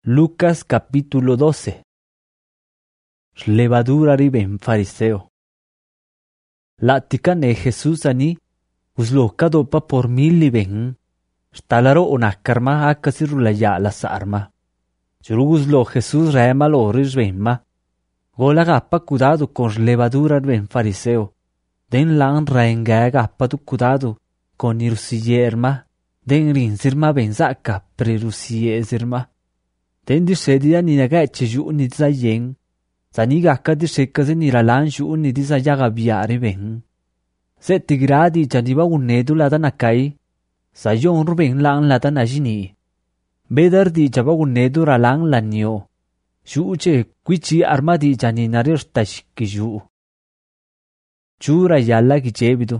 Lucas capítulo 12. Levadura riben fariseo. Laticane Jesús ani, usloca dopa por 1000 ben. Stalaro onakarma akasirulaya la sarma. Churuguslo Jesús rema loris benma. Gola gappa cuidado con levadura ben fariseo. Den lan raenga gappa tu cuidado con irusiyerma. Den rinsirma ben zaka prerusiyezirma. Den disedia ni naga cheju ni zayeng. Zaniga ka disekaze ni ralanju ni dizayaga biare ben. Se tigradi janiba unedu lada nakai. Sayon ruben lang lada najini. Bedar di jaba unedu ralang lanyo. Shuche kwichi armadi jani narir tashkiju. Chura yalla gijebidu.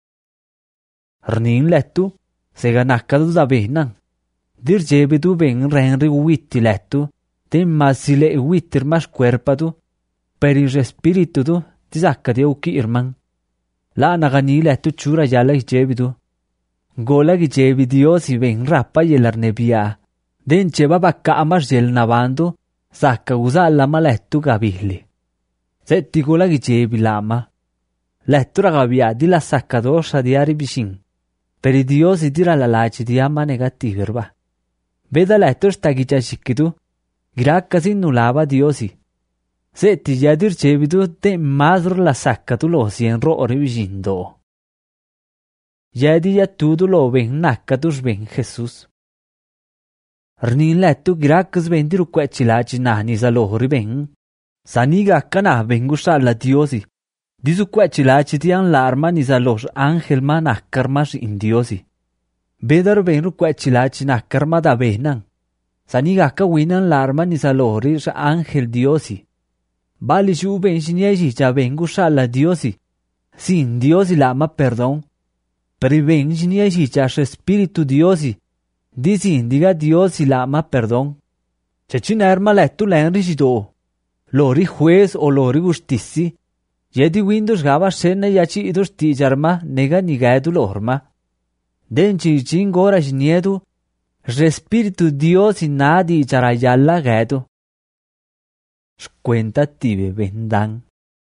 Rnin lettu. Sega nakadu da benang. Dir jebidu ben renri witti lettu. Tem masile wittir mas cuerpadu. Per il respiritu du tisaccade uki irman. La nagani lettu chura yalla gijebidu. Gola gijebidiosi ben rappa yelarnebia. Den cheba bakka amas yel navando. Sacca usa lama lettu gabilli. Setti gola gijebi lama. Lettu ragabia di la saccadoscia di aribishin. Per i diosi dira la laci di amma negativirba. Veda letto sta gijacikidu. Graccasi nullava diosi. Se ti yadir cebidu te mazur la saccatu lo sienro orivigindo. Yadi yatudu lo ben nakkatus ben Jesus. Rnin lettu graccas vendiru quecilaci nani sa lohori ben. Saniga accana vengusa la diosi. Disu quecilaci tian l'arma nisa los angel ma nakkarmas indiosi. Bedar venru quecilaci nakkarma da benan. Saniga akka winan l'arma nisa lori sa angel diosi. Bali shu ben shiniesi ja vengusa la diosi. Sin diosi lama perdon. Peri ben shiniesi ja spiritu diosi. Disi indiga diosi lama perdon. Cecina erma lettu lenrisido. Lori juez o lori justissi. Yedi windows gava sena yachi idus tijarma nega nigaedu lorma. Denci chingora jniedu. Respiritu diosi nadi charayalla gaedu. Cuenta tibe bendan.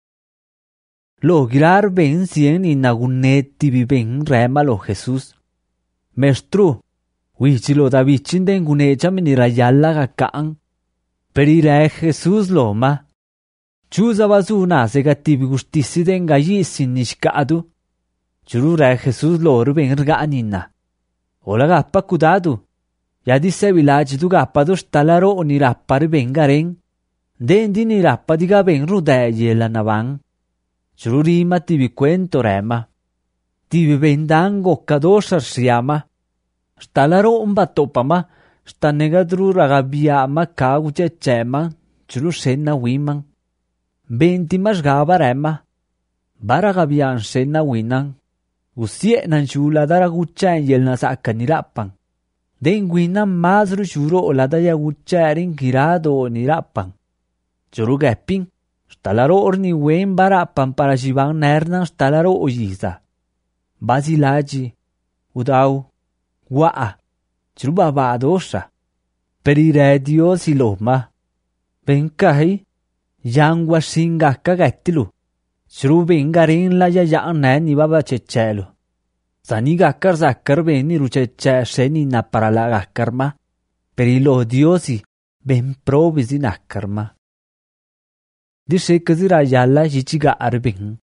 Lo girar ben sien inagunet tibi ben rema lo Jesús. Mestru, wichilo da vichin den gunecha minirayalla gakaan. Perire Jesús loma. Chusa basuna sega tibi gustissi den gayissin nishkadu. Churura Jesús lor ben rganina. Ola gappa kudadu. Ya disse village tu gappadu stalaro onirappari ben garen. Dendi ni rappa di gaben rudegli la navan. Chururima tibi quento rema. Tibi bendango kadosar siama. Stalaro un battopama. Sta negadru ragabiama kaguce cema. Churu senna wiman. Bentimas gaba rema. Baragabian senna winan. Usienan chula daragucen yel nasaka ni rappan. Den winan mazru churo o la daya guccerin girado ni rappan. Churu gapping, stalaro orni wen barappan para jivan nernan stalaro ojiza. Basilaji, udau, waa, churu babadosha. Perire diosi loma. Benkahi, yangwa singaka gattilu. Churu bengarin la yayan nani baba cecelu. Sani gakkar zakkar beni rucecce seni na para la gakkarma. Perilo diosi, ben provisi nakkarma. Dice kazira yalla jichiga arbin.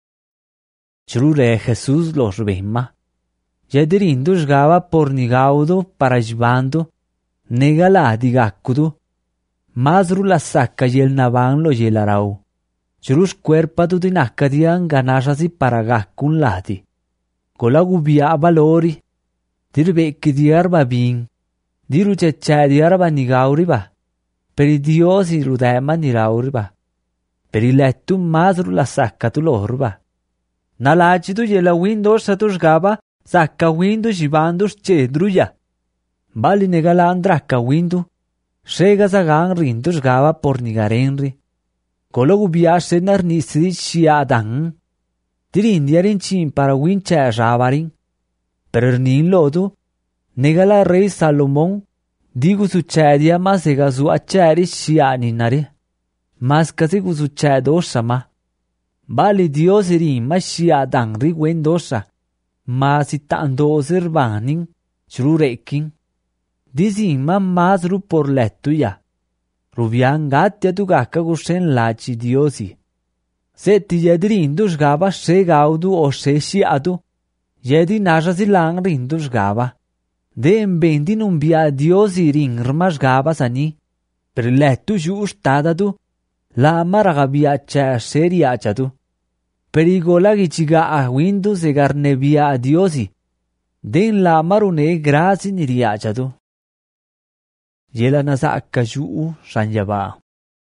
Chrure Jesús los benma. Yedirindo gava por nigaudo para jibando. Negala digakkudu. Mazru la sacca yel navan lo yelarau. Churus cuerpatu dinakadian ganasasi para gakkun lati. Cola gubia valori. Dirbecchi di arba bin. Diru cecce di arba nigauriba. Per i diosi rudema nirauriba. Per il letto mazru la saccatu l'orba. Nalacitu gliela windows satusgaba, sacca windows jibandos cedruya. Bali negalandracca windu, sega zagan rindos gaba por nigarenri. Colo gubiase narnisri shiadan. Tirindiarin chin para wincha javarin. Per nin lodu, negala rey Salomón, Digu succedia ma se ga su acceri scia ninari. Mas casi gu succedosa ma. Bali Dios rimma scia dangri wendosa. Ma si tandosir vanin, chru rekin. Disimma mas ru por lettu ya. Rubian gatia tu gacca gushen laci Diosi. Se ti jedrindus gava se gaudu o se sciadu. Jedi naja si lang rindus gava. Den bendi non bia Diosi ringrmas gava sani. Per lettu gius tadadu. La maraga bia c'è seriacadu. Perigola giga a Windows e garne via a Diosi. Den la marune grasi ni riacadu. Jela nasa akkajuu shanjaba.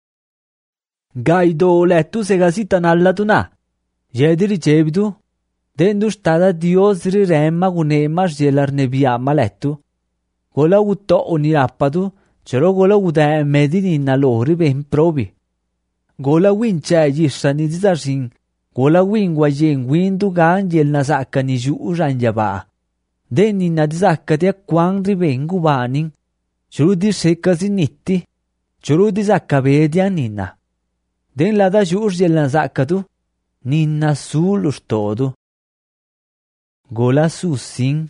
Gaido lettu se gasita nallatuna. Jediri cebidu. Den stada Dios riremma gunemas jelarne via malettu. Gola utto onirappadu. Cero gola uda medini nalori ben probi. Gola win c'è gissani disasin. Gola win wajen windu ganjel nasaka ni juu ranjaba. Den inna disakka dia quang rivengu banin. Churu di sekasi nitti. Churu di sakka vedia ninna. Den la da juu jel nasaka tu. Ninna sulus todo. Gola susin.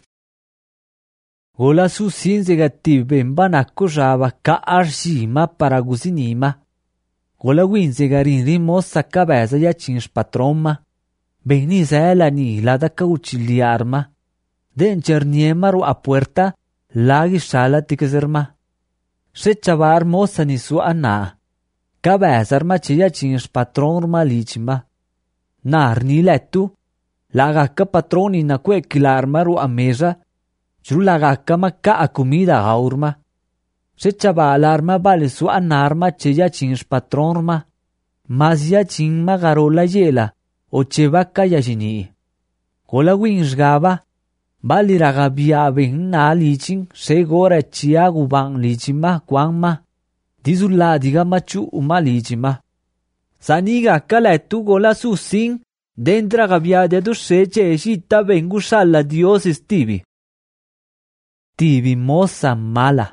Gola susin segatti ben banakko java ka arshima paragusinima. Gola win segarin rimossa cabeza ya chins patromma. Beni sela ni la da cauciliarma. Den cerniemaru a puerta lagi shala tikserma. Se chavar mossa ni su anna. Cabeza arma chia chins patronma lichima. Nar ni lettu. Lagacca patroni na que kilarmaru a mesa. Chru lagacca macca a comida aurma. Se chava alarma vale su anarma chia chins patronma. Mazia chinma garola yela. O chevacca yajini. Gola winsgava. Bali ragabia ben na lichin. Se gora chia gubang lichima quangma. Disulla diga machu uma lichima. Saniga calettu gola susin. Dentra gabiade tu sece esita vengu salla Dios stivi. Tivi mossa mala.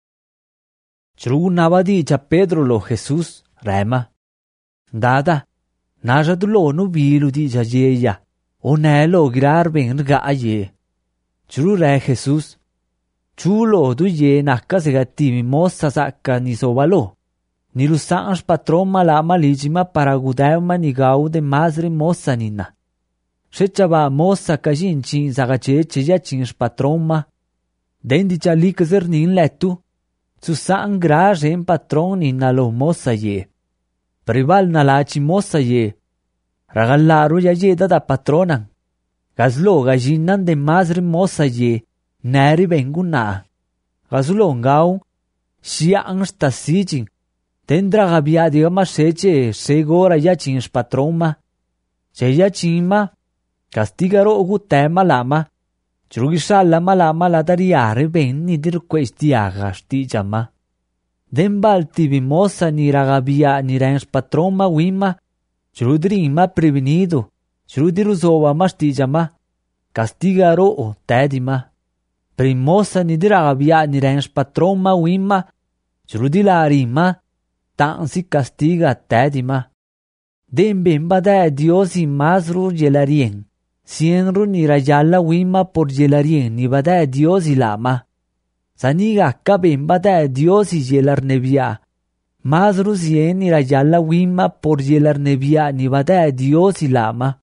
Trunava dice a Pedro lo Jesús, rema. Dada, naja tu lo nu vilu dice a jeia. Onelo girar ben ga aye. Tru re Jesús. Chulo tu ye nakka segativi mossa sacca ni sovalo. Ni lusans patron malama ligima para gudaima ni gaude mazri mossa nina. Shechaba mossa kajinchi zagache ya chins patroma. Dendicha likzer nin lettu. Su sangra jen patron nina lo mossa ye. Prival nalachi mossa ye. Ragallaru ya ye da patronan. Gazlo gajinan de mazri mossa ye. Neri venguna. Gazlo ngau. Shia angstasiching. Tendra gabia digama seche segora ya chins patroma. Se ya chima. Castigaro ugu tema lama. Chrugisalla malama la dariare ben ni dir questi agasti jama. Den baltivi mossa ni ragabia ni rens patroma wima. Chrudrima prevenido. Chrudirusova mastijama. Castigaro o tedima. Primossa ni dir ragabia ni rens patroma wima. Chrudilarima. Tan si castiga tedima. Den ben bada Diosi masru yelarien. Sienru ni rayala wima por yelarien ni bada Diosi lama. Saniga ka ben bada Diosi yelar nebia. Masru sien ni rayala wima por yelar nebia ni bada Diosi lama.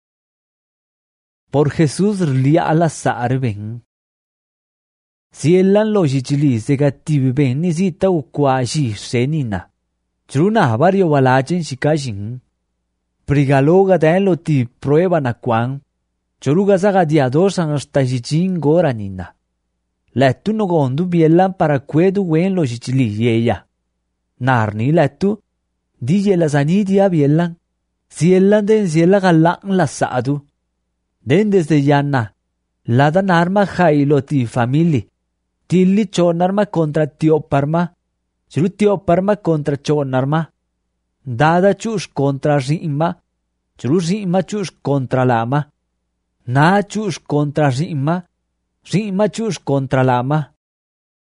Por Jesús lia ala sar ben. Sielan lo jichili segativi ben ni sita ukwashi senina. Truna vario valachen shikashin. Prigaloga lo ti prueba na kwang. Choruga saga diadosan hasta jichin gora nina. Lettu no gondu bielan para cuedu wen lo jichili yeya. Narni lettu. Dije la sanidia bielan. Sielan den siela galang la sadu. Den desde yana. Lada narma jailo ti famili. Tilli chonarma contra tio parma. Churutio parma contra chonarma. Dada chus contra rima. Churusima chus contra lama. Na chus contra rima. Rima chus contra lama.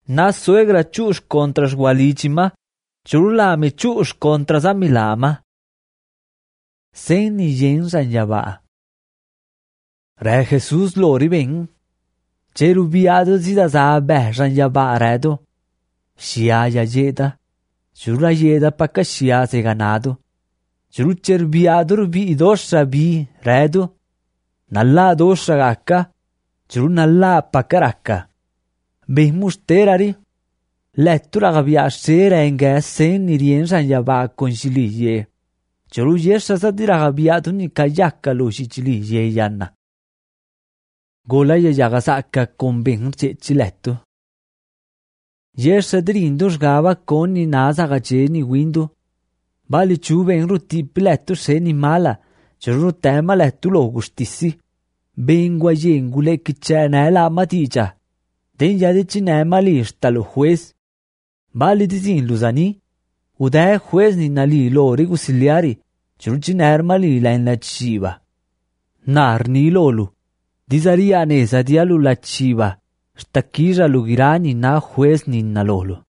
Na suegra chush contra gualichima, churulami chush contra zamilama. Sen ni yen sanyaba. Re Jesús lori ben. Cherubiado zida za beh sanyaba redo. Shia ya yeda. Chura yeda paka shia se ganado. Churu cherbiado rubi idosra bi redo. Nalla dosra gakka. Churu nalla pakaraka. Behmusterari. Lettura gavia sera enge sen ni rien sanyaba conciliye. Churu yesa sadira gavia tuni kayaka lo shichiliye yanna. Gola ya yagasaka con ben chiletto. Yesa drindos gava con ni nasa gache ni windo. Bali chuben ruti piletto se ni mala. Churu tema letto lo gustissi. Bengua yengule kichana la maticha. Den ya de chinema lista lo juez. Bali dizin luzani. Uda juez ni nali lo rigusiliari. Churu chinerma li la in la chiva. Nar ni lolu. Dizaria nesa dialu la chiva. Stakira lugirani na juez ni nalolo.